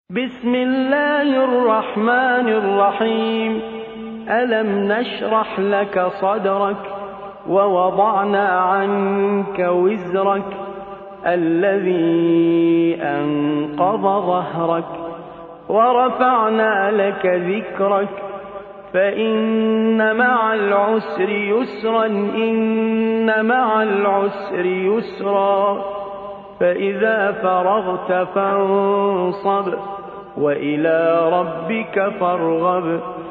بسم الله الرحمن الرحيم ألم نشرح لك صدرك ووضعنا عنك وزرك الذي أنقض ظهرك ورفعنا لك ذكرك فإن مع العسر يسرا إن مع العسر يسرا فإذا فرغت فانصب وإلى ربك فارغب